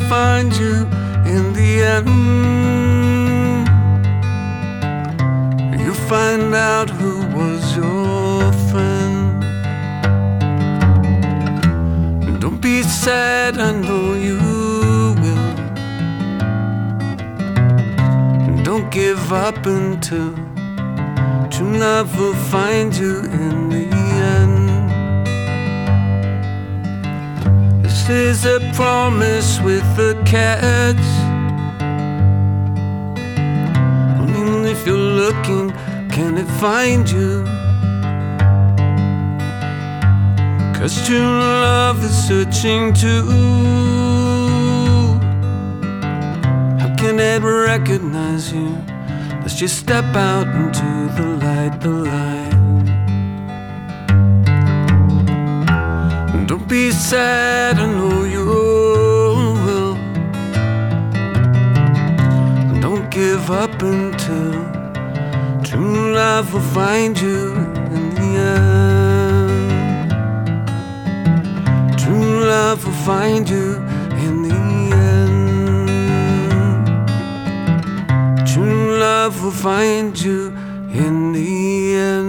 find you in the end. You find out who was your friend. Don't be sad, I know you will. Don't give up until true love will find you in the end. This is a promise with a catch. Only if you're looking can it find you. 'Cause true love is searching too. How can it recognize you? Let's just step out into the light, the light. Don't be sad, I know you will. Don't give up until true love will find you in the end. True love will find you in the end. True love will find you in the end.